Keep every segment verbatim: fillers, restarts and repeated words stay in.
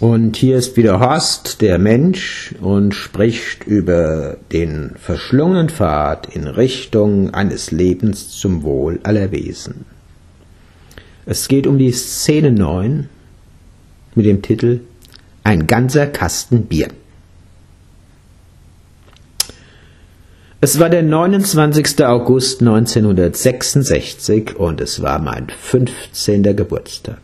Und hier ist wieder Horst, der Mensch, und spricht über den verschlungenen Pfad in Richtung eines Lebens zum Wohl aller Wesen. Es geht um die Szene neun mit dem Titel Ein ganzer Kasten Bier. Es war der neunundzwanzigster August neunzehnhundertsechsundsechzig und es war mein fünfzehnter Geburtstag.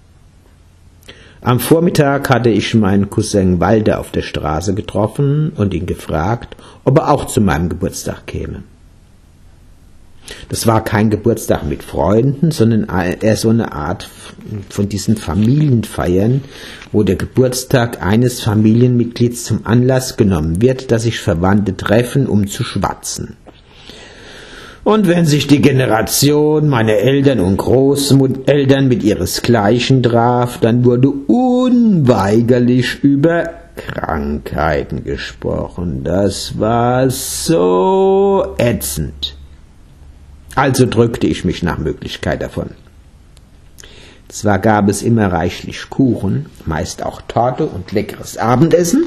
Am Vormittag hatte ich meinen Cousin Walter auf der Straße getroffen und ihn gefragt, ob er auch zu meinem Geburtstag käme. Das war kein Geburtstag mit Freunden, sondern eher so eine Art von diesen Familienfeiern, wo der Geburtstag eines Familienmitglieds zum Anlass genommen wird, dass sich Verwandte treffen, um zu schwatzen. Und wenn sich die Generation meiner Eltern und Großeltern mit ihresgleichen traf, dann wurde unweigerlich über Krankheiten gesprochen. Das war so ätzend. Also drückte ich mich nach Möglichkeit davon. Zwar gab es immer reichlich Kuchen, meist auch Torte und leckeres Abendessen,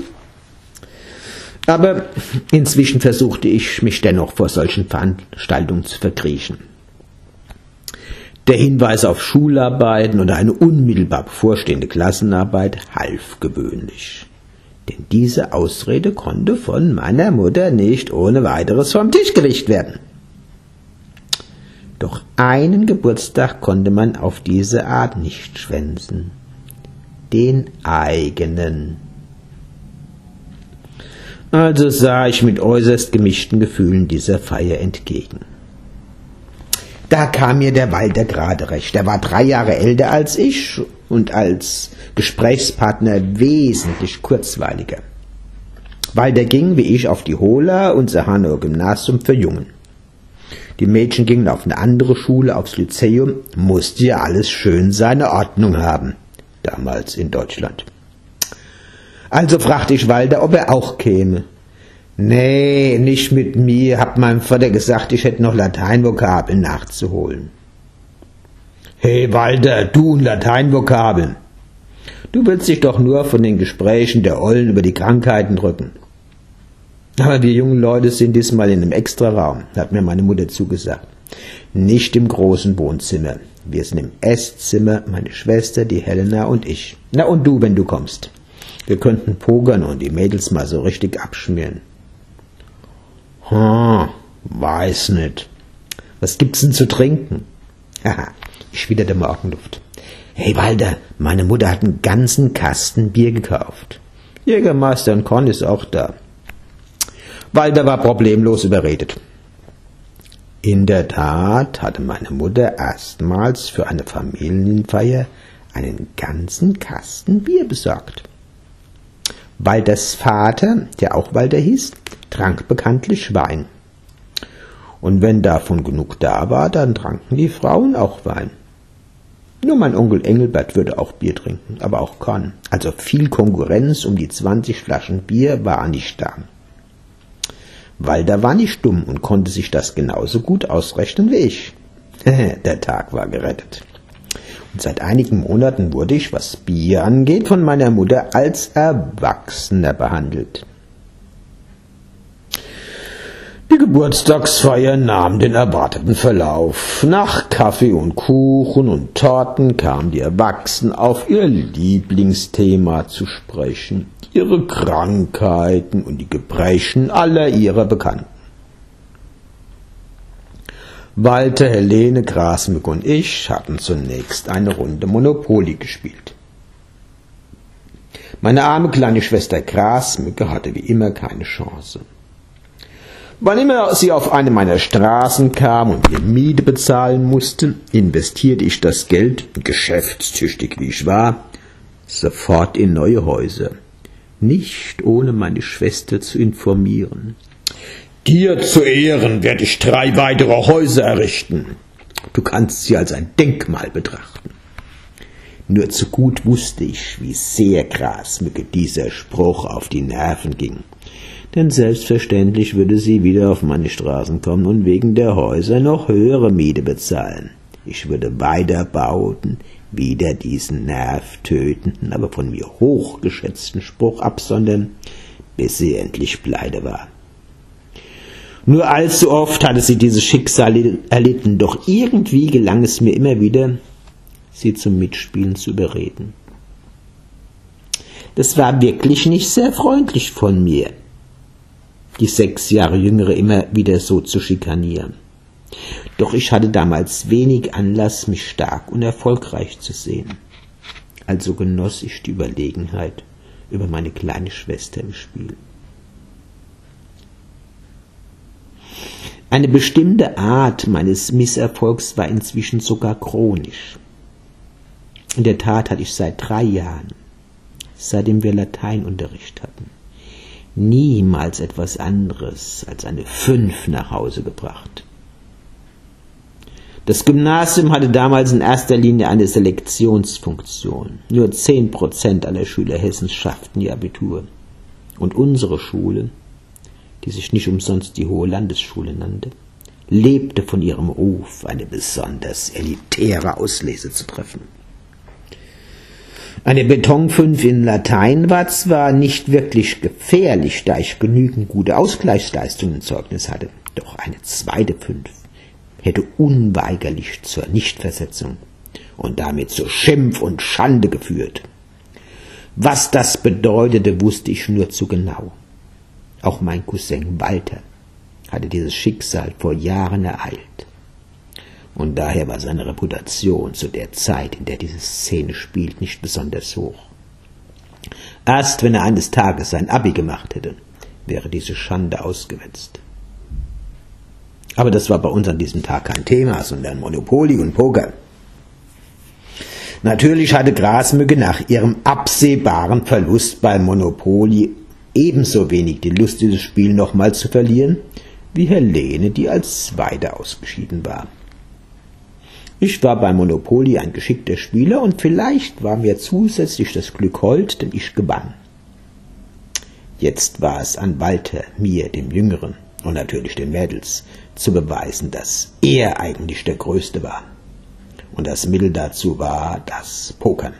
aber inzwischen versuchte ich, mich dennoch vor solchen Veranstaltungen zu verkriechen. Der Hinweis auf Schularbeiten oder eine unmittelbar bevorstehende Klassenarbeit half gewöhnlich. Denn diese Ausrede konnte von meiner Mutter nicht ohne weiteres vom Tisch gewischt werden. Doch einen Geburtstag konnte man auf diese Art nicht schwänzen. Den eigenen. Also sah ich mit äußerst gemischten Gefühlen dieser Feier entgegen. Da kam mir der Walter gerade recht. Er war drei Jahre älter als ich und als Gesprächspartner wesentlich kurzweiliger. Walter ging, wie ich, auf die Hola, unser Hanauer Gymnasium für Jungen. Die Mädchen gingen auf eine andere Schule, aufs Lyzeum, musste ja alles schön seine Ordnung haben, damals in Deutschland. Also fragte ich Walter, ob er auch käme. Nee, nicht mit mir, hat meinem Vater gesagt, ich hätte noch Lateinvokabeln nachzuholen. Hey Walter, du und Lateinvokabeln. Du willst dich doch nur von den Gesprächen der Ollen über die Krankheiten drücken. Aber wir jungen Leute sind diesmal in einem Extraraum, hat mir meine Mutter zugesagt. Nicht im großen Wohnzimmer. Wir sind im Esszimmer, meine Schwester, die Helena und ich. Na und du, wenn du kommst. Wir könnten pokern und die Mädels mal so richtig abschmieren. Hm, weiß nicht. Was gibt's denn zu trinken? Haha, ich widerte Morgenluft. Hey Walter, meine Mutter hat einen ganzen Kasten Bier gekauft. Jägermeister und Korn ist auch da. Walter war problemlos überredet. In der Tat hatte meine Mutter erstmals für eine Familienfeier einen ganzen Kasten Bier besorgt. Walters Vater, der auch Walter hieß, trank bekanntlich Wein. Und wenn davon genug da war, dann tranken die Frauen auch Wein. Nur mein Onkel Engelbert würde auch Bier trinken, aber auch Korn. Also viel Konkurrenz um die zwanzig Flaschen Bier war nicht da. Walter war nicht dumm und konnte sich das genauso gut ausrechnen wie ich. Der Tag war gerettet. Und seit einigen Monaten wurde ich, was Bier angeht, von meiner Mutter als Erwachsener behandelt. Die Geburtstagsfeier nahm den erwarteten Verlauf. Nach Kaffee und Kuchen und Torten kamen die Erwachsenen auf ihr Lieblingsthema zu sprechen, ihre Krankheiten und die Gebrechen aller ihrer Bekannten. Walter, Helene, Grasmück und ich hatten zunächst eine Runde Monopoly gespielt. Meine arme kleine Schwester Grasmücke hatte wie immer keine Chance. Wann immer sie auf eine meiner Straßen kam und ihr Miete bezahlen musste, investierte ich das Geld, geschäftstüchtig wie ich war, sofort in neue Häuser. Nicht ohne meine Schwester zu informieren. Dir zu Ehren werde ich drei weitere Häuser errichten. Du kannst sie als ein Denkmal betrachten. Nur zu gut wusste ich, wie sehr Grasmücke dieser Spruch auf die Nerven ging. Denn selbstverständlich würde sie wieder auf meine Straßen kommen und wegen der Häuser noch höhere Miete bezahlen. Ich würde weiter bauen, wieder diesen nervtötenden, aber von mir hochgeschätzten Spruch absondern, bis sie endlich pleite war. Nur allzu oft hatte sie dieses Schicksal erlitten, doch irgendwie gelang es mir immer wieder, sie zum Mitspielen zu überreden. Das war wirklich nicht sehr freundlich von mir, die sechs Jahre Jüngere immer wieder so zu schikanieren. Doch ich hatte damals wenig Anlass, mich stark und erfolgreich zu sehen. Also genoss ich die Überlegenheit über meine kleine Schwester im Spiel. Eine bestimmte Art meines Misserfolgs war inzwischen sogar chronisch. In der Tat hatte ich seit drei Jahren, seitdem wir Lateinunterricht hatten, niemals etwas anderes als eine Fünf nach Hause gebracht. Das Gymnasium hatte damals in erster Linie eine Selektionsfunktion. Nur zehn Prozent aller Schüler Hessens schafften ihr Abitur. Und unsere Schule, die sich nicht umsonst die Hohe Landesschule nannte, lebte von ihrem Ruf, eine besonders elitäre Auslese zu treffen. Eine Betonfünf in Latein war zwar nicht wirklich gefährlich, da ich genügend gute Ausgleichsleistungen im Zeugnis hatte, doch eine zweite Fünf hätte unweigerlich zur Nichtversetzung und damit zu Schimpf und Schande geführt. Was das bedeutete, wusste ich nur zu genau. Auch mein Cousin Walter hatte dieses Schicksal vor Jahren ereilt. Und daher war seine Reputation zu der Zeit, in der diese Szene spielt, nicht besonders hoch. Erst wenn er eines Tages sein Abi gemacht hätte, wäre diese Schande ausgewetzt. Aber das war bei uns an diesem Tag kein Thema, sondern Monopoly und Poker. Natürlich hatte Grasmücke nach ihrem absehbaren Verlust beim Monopoly ebenso wenig die Lust, dieses Spiel nochmal zu verlieren, wie Helene, die als Zweite ausgeschieden war. Ich war beim Monopoly ein geschickter Spieler und vielleicht war mir zusätzlich das Glück hold, denn ich gewann. Jetzt war es an Walter, mir, dem Jüngeren und natürlich den Mädels, zu beweisen, dass er eigentlich der Größte war. Und das Mittel dazu war das Pokern.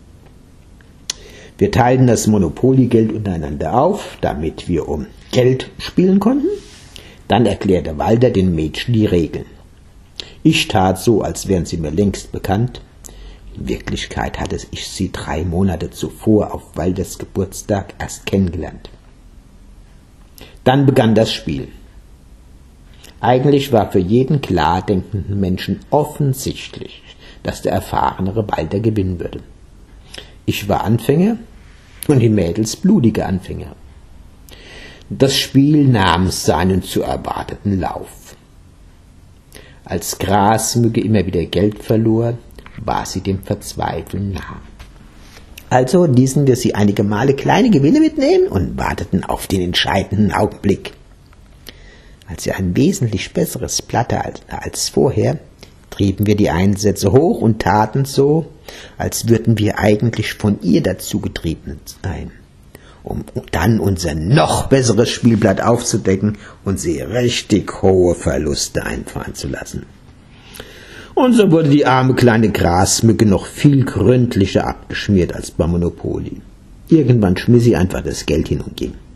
Wir teilten das Monopoly-Geld untereinander auf, damit wir um Geld spielen konnten. Dann erklärte Walter den Mädchen die Regeln. Ich tat so, als wären sie mir längst bekannt. In Wirklichkeit hatte ich sie drei Monate zuvor auf Walters Geburtstag erst kennengelernt. Dann begann das Spiel. Eigentlich war für jeden klar denkenden Menschen offensichtlich, dass der erfahrenere Walter gewinnen würde. Ich war Anfänger und die Mädels blutige Anfänger. Das Spiel nahm seinen zu erwarteten Lauf. Als Grasmücke immer wieder Geld verlor, war sie dem Verzweifeln nah. Also ließen wir sie einige Male kleine Gewinne mitnehmen und warteten auf den entscheidenden Augenblick. Als sie ein wesentlich besseres Blatt als, als vorher, trieben wir die Einsätze hoch und taten so, als würden wir eigentlich von ihr dazu getrieben sein, um dann unser noch besseres Spielblatt aufzudecken und sie richtig hohe Verluste einfahren zu lassen. Und so wurde die arme kleine Grasmücke noch viel gründlicher abgeschmiert als beim Monopoly. Irgendwann schmiss sie einfach das Geld hin und ging.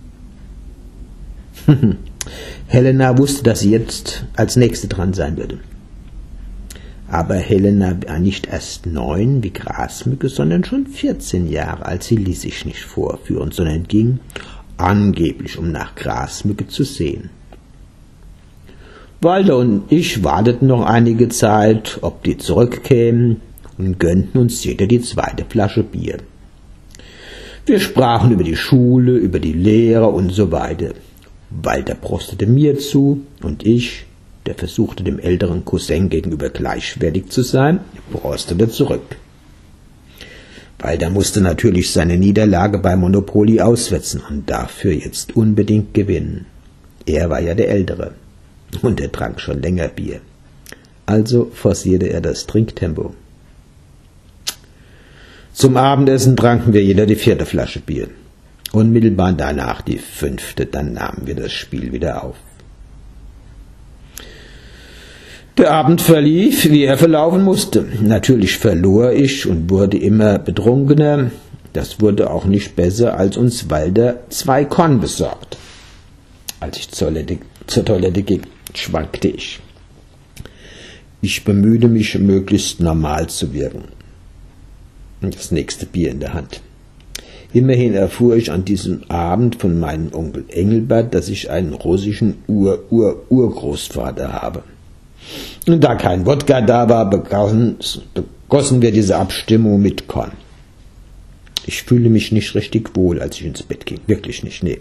Helena wusste, dass sie jetzt als Nächste dran sein würde. Aber Helena war nicht erst neun wie Grasmücke, sondern schon vierzehn Jahre alt. Sie ließ sich nicht vorführen, sondern ging angeblich, um nach Grasmücke zu sehen. Walter und ich warteten noch einige Zeit, ob die zurückkämen, und gönnten uns jeder die zweite Flasche Bier. Wir sprachen über die Schule, über die Lehrer und so weiter. Walter prostete mir zu und ich, der versuchte dem älteren Cousin gegenüber gleichwertig zu sein, prostete zurück. Walter musste natürlich seine Niederlage beim Monopoly auswetzen und dafür jetzt unbedingt gewinnen. Er war ja der Ältere und er trank schon länger Bier. Also forcierte er das Trinktempo. Zum Abendessen tranken wir jeder die vierte Flasche Bier. Unmittelbar danach die fünfte, dann nahmen wir das Spiel wieder auf. Der Abend verlief, wie er verlaufen musste. Natürlich verlor ich und wurde immer betrunkener. Das wurde auch nicht besser, als uns Walter zwei Korn besorgt. Als ich zur Toilette, zur Toilette ging, schwankte ich. Ich bemühte mich, möglichst normal zu wirken. Das nächste Bier in der Hand. Immerhin erfuhr ich an diesem Abend von meinem Onkel Engelbert, dass ich einen russischen Ur-Ur-Urgroßvater habe. Und da kein Wodka da war, begossen, begossen wir diese Abstimmung mit Korn. Ich fühle mich nicht richtig wohl, als ich ins Bett ging. Wirklich nicht, nee.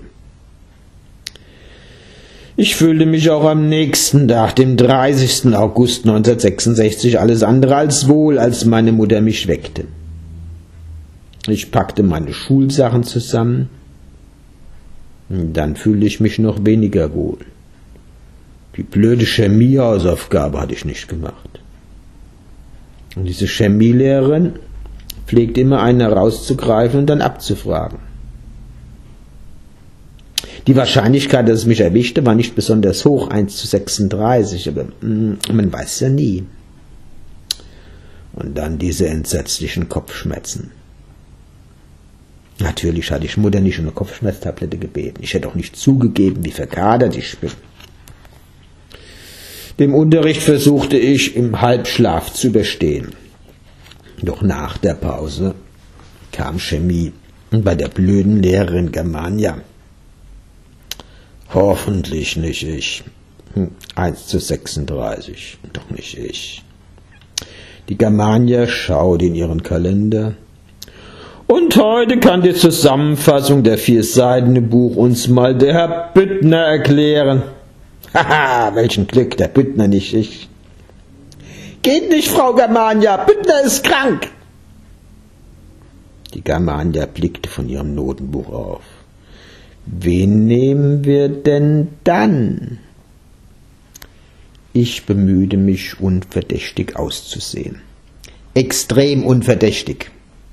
Ich fühlte mich auch am nächsten Tag, dem dreißigsten August neunzehnhundertsechsundsechzig, alles andere als wohl, als meine Mutter mich weckte. Ich packte meine Schulsachen zusammen. Dann fühlte ich mich noch weniger wohl. Die blöde Chemiehausaufgabe hatte ich nicht gemacht. Und diese Chemielehrerin pflegt immer einen herauszugreifen und dann abzufragen. Die Wahrscheinlichkeit, dass es mich erwischte, war nicht besonders hoch, eins zu sechsunddreißig, aber mh, man weiß ja nie. Und dann diese entsetzlichen Kopfschmerzen. Natürlich hatte ich Mutter nicht um eine Kopfschmerztablette gebeten. Ich hätte auch nicht zugegeben, wie verkadert ich bin. Den Unterricht versuchte ich im Halbschlaf zu überstehen. Doch nach der Pause kam Chemie und bei der blöden Lehrerin Germania. Hoffentlich nicht ich. eins zu sechsunddreißig, doch nicht ich. Die Germania schaute in ihren Kalender. Und heute kann die Zusammenfassung der vier Seiten im Buch uns mal der Herr Büttner erklären. Haha, welchen Glück, der Büttner nicht ich. Geht nicht, Frau Germania, Büttner ist krank. Die Germania blickte von ihrem Notenbuch auf. Wen nehmen wir denn dann? Ich bemühte mich, unverdächtig auszusehen. Extrem unverdächtig.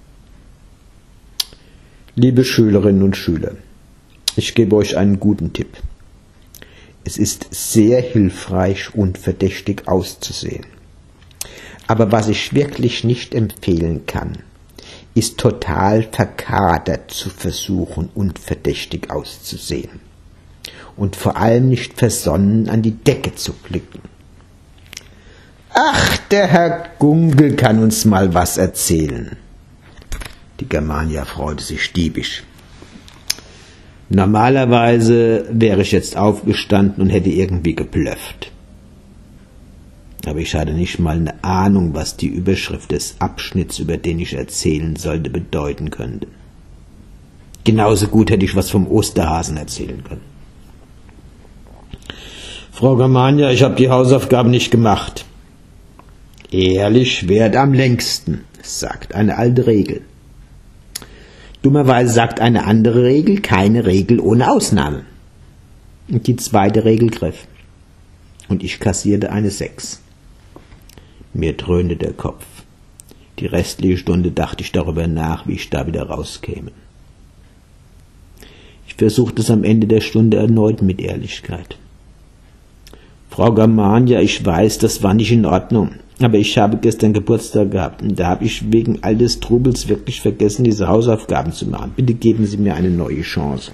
Liebe Schülerinnen und Schüler, ich gebe euch einen guten Tipp. Es ist sehr hilfreich, unverdächtig auszusehen. Aber was ich wirklich nicht empfehlen kann, ist total verkadert zu versuchen, unverdächtig auszusehen. Und vor allem nicht versonnen an die Decke zu blicken. Ach, der Herr Gunkel kann uns mal was erzählen. Die Germania freute sich diebisch. Normalerweise wäre ich jetzt aufgestanden und hätte irgendwie geblufft. Aber ich hatte nicht mal eine Ahnung, was die Überschrift des Abschnitts, über den ich erzählen sollte, bedeuten könnte. Genauso gut hätte ich was vom Osterhasen erzählen können. Frau Germania, ich habe die Hausaufgaben nicht gemacht. Ehrlich währt am längsten, sagt eine alte Regel. Dummerweise sagt eine andere Regel, keine Regel ohne Ausnahme. Und die zweite Regel griff. Und ich kassierte eine sechs. Mir dröhnte der Kopf. Die restliche Stunde dachte ich darüber nach, wie ich da wieder rauskäme. Ich versuchte es am Ende der Stunde erneut mit Ehrlichkeit. Frau Germania, ich weiß, das war nicht in Ordnung. Aber ich habe gestern Geburtstag gehabt und da habe ich wegen all des Trubels wirklich vergessen, diese Hausaufgaben zu machen. Bitte geben Sie mir eine neue Chance.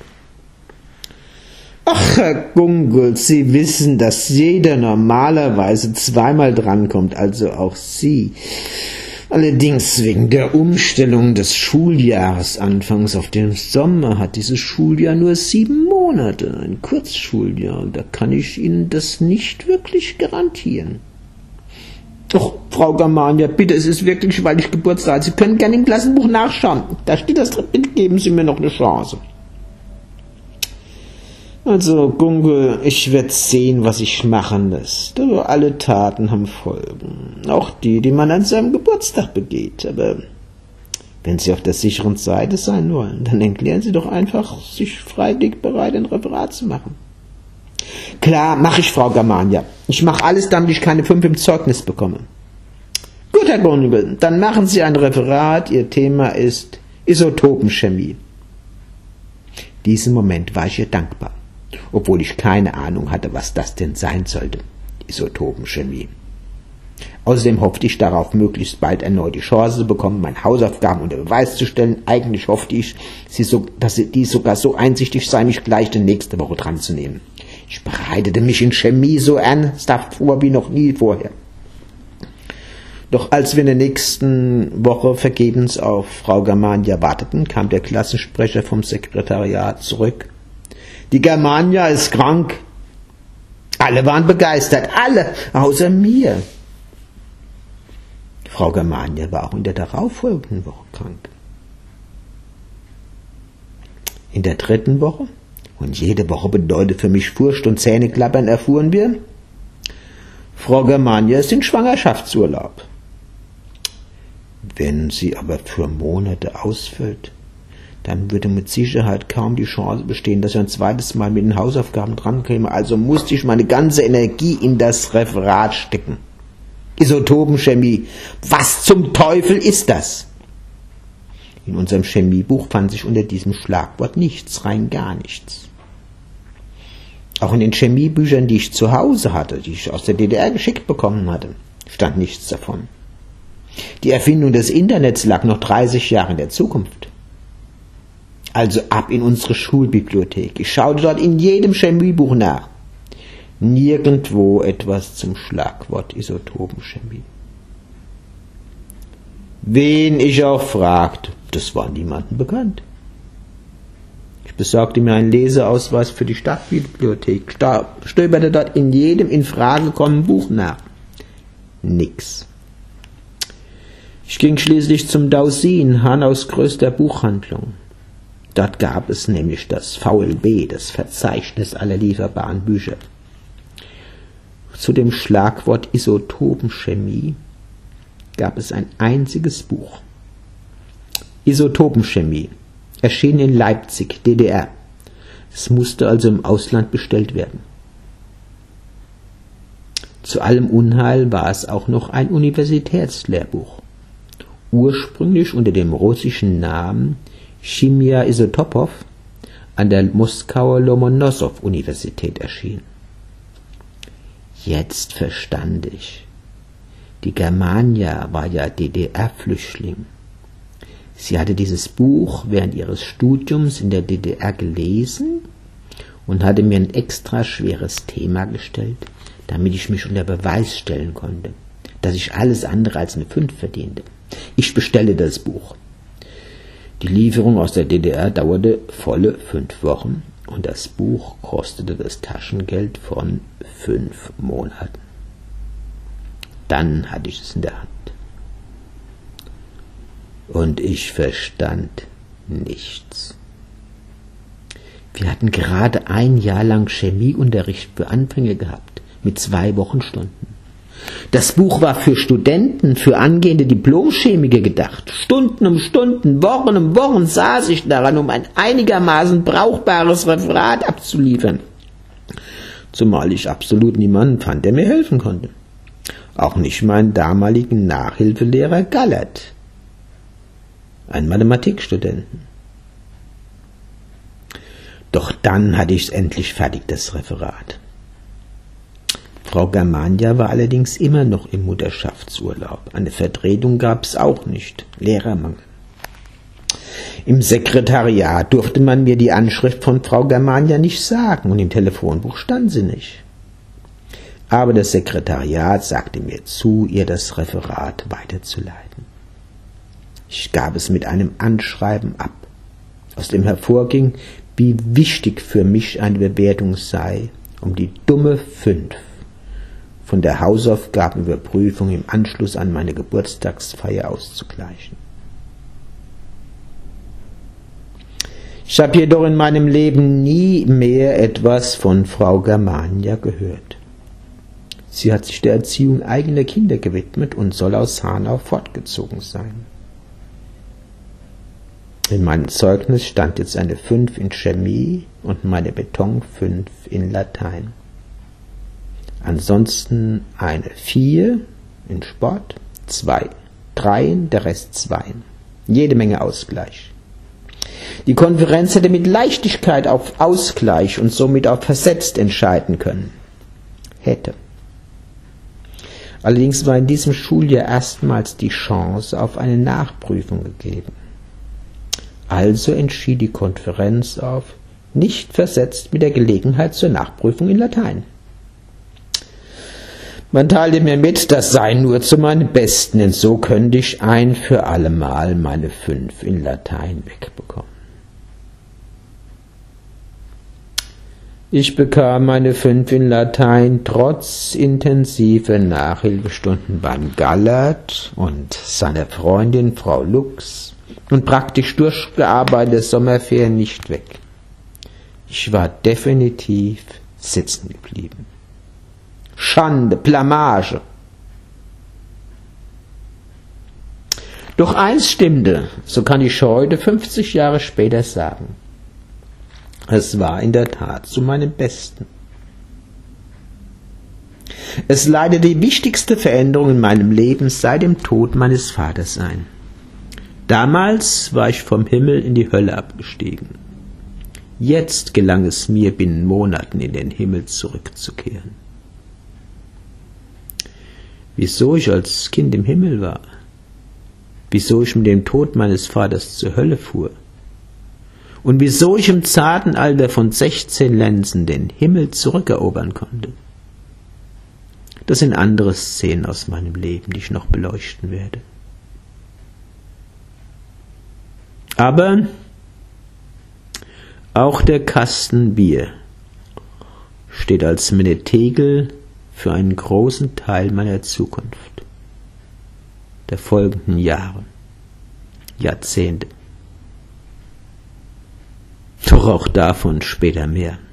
Ach, Herr Gunkel, Sie wissen, dass jeder normalerweise zweimal drankommt, also auch Sie. Allerdings wegen der Umstellung des Schuljahres anfangs auf den Sommer hat dieses Schuljahr nur sieben Monate, ein Kurzschuljahr, und da kann ich Ihnen das nicht wirklich garantieren. Doch, Frau Germania, bitte, es ist wirklich, weil ich Geburtstag habe. Sie können gerne im Klassenbuch nachschauen. Da steht das drin. Bitte geben Sie mir noch eine Chance. Also, Gunkel, ich werde sehen, was ich machen lässt. Also, alle Taten haben Folgen. Auch die, die man an seinem Geburtstag begeht. Aber wenn Sie auf der sicheren Seite sein wollen, dann erklären Sie doch einfach, sich freiwillig bereit, ein Referat zu machen. Klar, mache ich, Frau Germania. Ich mache alles, damit ich keine fünf im Zeugnis bekomme. Gut, Herr Gunkel, dann machen Sie ein Referat. Ihr Thema ist Isotopenchemie. Diesen Moment war ich ihr dankbar, obwohl ich keine Ahnung hatte, was das denn sein sollte. Isotopenchemie. Außerdem hoffte ich darauf, möglichst bald erneut die Chance zu bekommen, meine Hausaufgaben unter Beweis zu stellen. Eigentlich hoffte ich, sie so, dass sie die sogar so einsichtig sei, mich gleich die nächste Woche dran zu nehmen. Ich bereitete mich in Chemie so ernsthaft vor wie noch nie vorher. Doch als wir in der nächsten Woche vergebens auf Frau Germania warteten, kam der Klassensprecher vom Sekretariat zurück. Die Germania ist krank. Alle waren begeistert, alle, außer mir. Frau Germania war auch in der darauffolgenden Woche krank. In der dritten Woche, und jede Woche bedeutet für mich Furcht und Zähneklappern, erfuhren wir, Frau Germania ist in Schwangerschaftsurlaub. Wenn sie aber für Monate ausfällt, dann würde mit Sicherheit kaum die Chance bestehen, dass ich ein zweites Mal mit den Hausaufgaben drankäme. Also musste ich meine ganze Energie in das Referat stecken. Isotopenchemie. Was zum Teufel ist das? In unserem Chemiebuch fand sich unter diesem Schlagwort nichts, rein gar nichts. Auch in den Chemiebüchern, die ich zu Hause hatte, die ich aus der D D R geschickt bekommen hatte, stand nichts davon. Die Erfindung des Internets lag noch dreißig Jahre in der Zukunft. Also ab in unsere Schulbibliothek. Ich schaute dort in jedem Chemiebuch nach. Nirgendwo etwas zum Schlagwort Isotopenchemie. Wen ich auch fragte, das war niemandem bekannt. Ich besorgte mir einen Leseausweis für die Stadtbibliothek, stöberte dort in jedem in Frage kommenden Buch nach. Nix. Ich ging schließlich zum Dausin, Hanaus größter Buchhandlung. Dort gab es nämlich das V L B, das Verzeichnis aller lieferbaren Bücher. Zu dem Schlagwort Isotopenchemie gab es ein einziges Buch. Isotopenchemie, erschien in Leipzig, D D R. Es musste also im Ausland bestellt werden. Zu allem Unheil war es auch noch ein Universitätslehrbuch. Ursprünglich unter dem russischen Namen Chimia Isotopov an der Moskauer Lomonossow-Universität erschienen. Jetzt verstand ich. Die Germania war ja D D R-Flüchtling. Sie hatte dieses Buch während ihres Studiums in der D D R gelesen und hatte mir ein extra schweres Thema gestellt, damit ich mich unter Beweis stellen konnte, dass ich alles andere als eine fünf verdiente. Ich bestellte das Buch. Die Lieferung aus der D D R dauerte volle fünf Wochen und das Buch kostete das Taschengeld von fünf Monaten. Dann hatte ich es in der Hand. Und ich verstand nichts. Wir hatten gerade ein Jahr lang Chemieunterricht für Anfänger gehabt, mit zwei Wochenstunden. Das Buch war für Studenten, für angehende Diplomchemiker gedacht. Stunden um Stunden, Wochen um Wochen saß ich daran, um ein einigermaßen brauchbares Referat abzuliefern. Zumal ich absolut niemanden fand, der mir helfen konnte. Auch nicht meinen damaligen Nachhilfelehrer Gallert, einen Mathematikstudenten. Doch dann hatte ich es endlich fertig, das Referat. Frau Germania war allerdings immer noch im Mutterschaftsurlaub. Eine Vertretung gab es auch nicht. Lehrermangel. Im Sekretariat durfte man mir die Anschrift von Frau Germania nicht sagen und im Telefonbuch stand sie nicht. Aber das Sekretariat sagte mir zu, ihr das Referat weiterzuleiten. Ich gab es mit einem Anschreiben ab, aus dem hervorging, wie wichtig für mich eine Bewertung sei, um die dumme fünf von der Hausaufgabenüberprüfung im Anschluss an meine Geburtstagsfeier auszugleichen. Ich habe jedoch in meinem Leben nie mehr etwas von Frau Germania gehört. Sie hat sich der Erziehung eigener Kinder gewidmet und soll aus Hanau fortgezogen sein. In meinem Zeugnis stand jetzt eine fünf in Chemie und meine Beton fünf in Latein. Ansonsten eine vier in Sport, zwei Dreien, der Rest Zweien. Jede Menge Ausgleich. Die Konferenz hätte mit Leichtigkeit auf Ausgleich und somit auf versetzt entscheiden können. Hätte. Allerdings war in diesem Schuljahr erstmals die Chance auf eine Nachprüfung gegeben. Also entschied die Konferenz auf, nicht versetzt mit der Gelegenheit zur Nachprüfung in Latein. Man teilte mir mit, das sei nur zu meinem Besten, denn so könnte ich ein für allemal meine fünf in Latein wegbekommen. Ich bekam meine fünf in Latein trotz intensiver Nachhilfestunden beim Gallert und seiner Freundin Frau Lux und praktisch durchgearbeitete Sommerferien nicht weg. Ich war definitiv sitzen geblieben. Schande, Blamage. Doch eins stimmte, so kann ich heute, fünfzig Jahre später sagen. Es war in der Tat zu meinem Besten. Es leitete die wichtigste Veränderung in meinem Leben seit dem Tod meines Vaters ein. Damals war ich vom Himmel in die Hölle abgestiegen. Jetzt gelang es mir, binnen Monaten in den Himmel zurückzukehren. Wieso ich als Kind im Himmel war, wieso ich mit dem Tod meines Vaters zur Hölle fuhr und wieso ich im zarten Alter von sechzehn Lenzen den Himmel zurückerobern konnte, das sind andere Szenen aus meinem Leben, die ich noch beleuchten werde. Aber auch der Kasten Bier steht als Menetegel für einen großen Teil meiner Zukunft, der folgenden Jahre, Jahrzehnte. Doch auch davon später mehr.